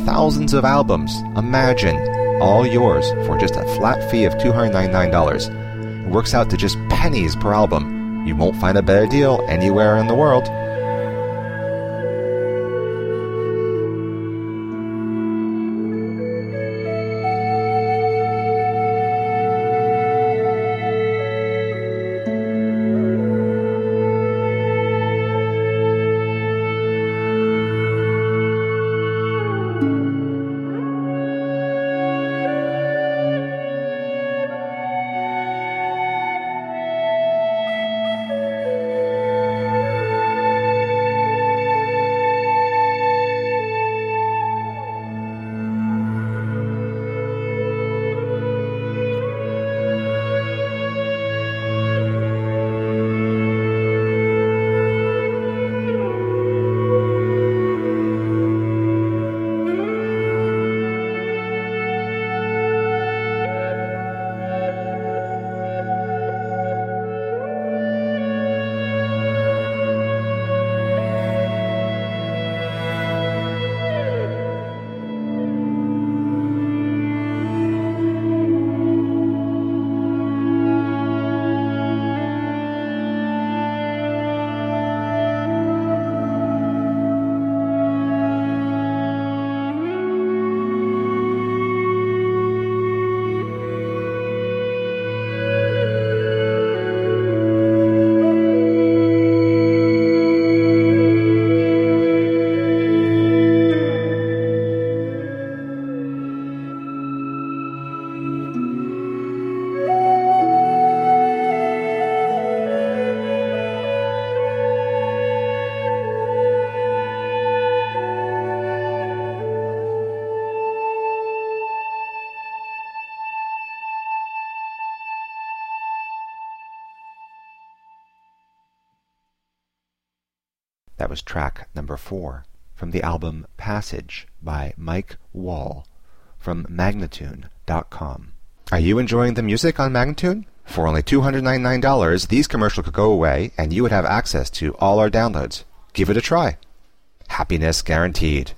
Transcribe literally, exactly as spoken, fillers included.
thousands of albums. Imagine, all yours for just a flat fee of two hundred ninety-nine dollars. It works out to just pennies per album. You won't find a better deal anywhere in the world. That was track number four from the album Passage by Mike Wall from Magnatune dot com. Are you enjoying the music on Magnatune? For only two hundred ninety-nine dollars, these commercials could go away and you would have access to all our downloads. Give it a try. Happiness guaranteed.